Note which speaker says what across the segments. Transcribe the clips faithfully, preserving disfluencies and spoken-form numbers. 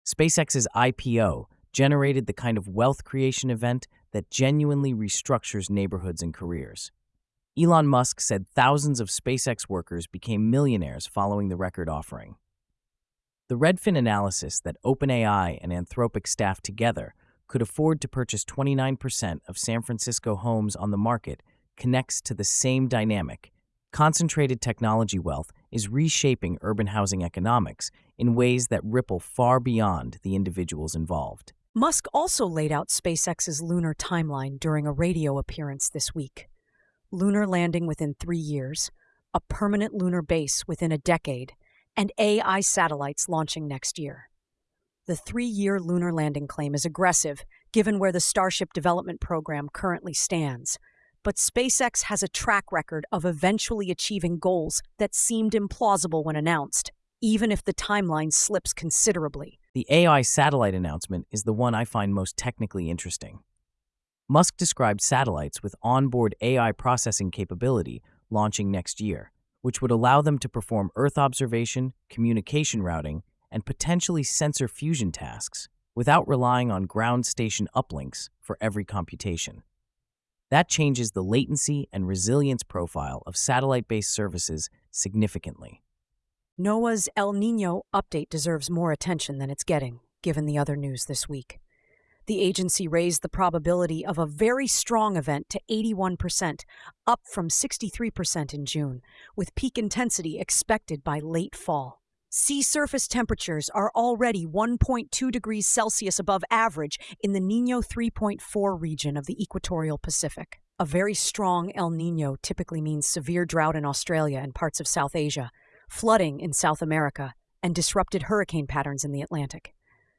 Speaker 1: SpaceX's I P O generated the kind of wealth creation event that genuinely restructures neighborhoods and careers. Elon Musk said thousands of SpaceX workers became millionaires following the record offering. The Redfin analysis that OpenAI and Anthropic staffed together could afford to purchase twenty-nine percent of San Francisco homes on the market connects to the same dynamic. Concentrated technology wealth is reshaping urban housing economics in ways that ripple far beyond the individuals involved.
Speaker 2: Musk also laid out SpaceX's lunar timeline during a radio appearance this week. Lunar landing within three years, a permanent lunar base within a decade, and A I satellites launching next year. The three-year lunar landing claim is aggressive, given where the Starship development program currently stands. But SpaceX has a track record of eventually achieving goals that seemed implausible when announced, even if the timeline slips considerably.
Speaker 1: The A I satellite announcement is the one I find most technically interesting. Musk described satellites with onboard A I processing capability launching next year, which would allow them to perform Earth observation, communication routing, and potentially sensor fusion tasks without relying on ground station uplinks for every computation. That changes the latency and resilience profile of satellite-based services significantly.
Speaker 2: NOAA's El Niño update deserves more attention than it's getting, given the other news this week. The agency raised the probability of a very strong event to eighty-one percent, up from sixty-three percent in June, with peak intensity expected by late fall. Sea surface temperatures are already one point two degrees Celsius above average in the Niño three point four region of the equatorial Pacific. A very strong El Niño typically means severe drought in Australia and parts of South Asia, flooding in South America, and disrupted hurricane patterns in the Atlantic.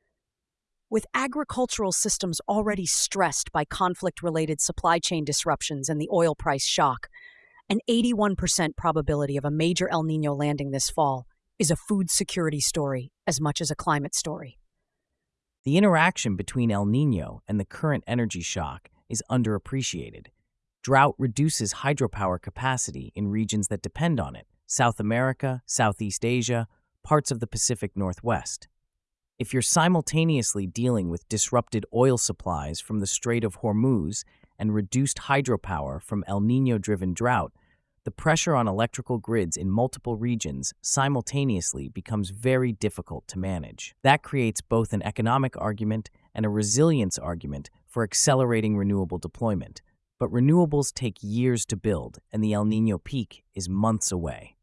Speaker 2: With agricultural systems already stressed by conflict-related supply chain disruptions and the oil price shock, an eighty-one percent probability of a major El Niño landing this fall is a food security story as much as a climate story.
Speaker 1: The interaction between El Niño and the current energy shock is underappreciated. Drought reduces hydropower capacity in regions that depend on it: South America, Southeast Asia, parts of the Pacific Northwest. If you're simultaneously dealing with disrupted oil supplies from the Strait of Hormuz and reduced hydropower from El Niño-driven drought, the pressure on electrical grids in multiple regions simultaneously becomes very difficult to manage. That creates both an economic argument and a resilience argument for accelerating renewable deployment. But renewables take years to build, and the El Niño peak is months away.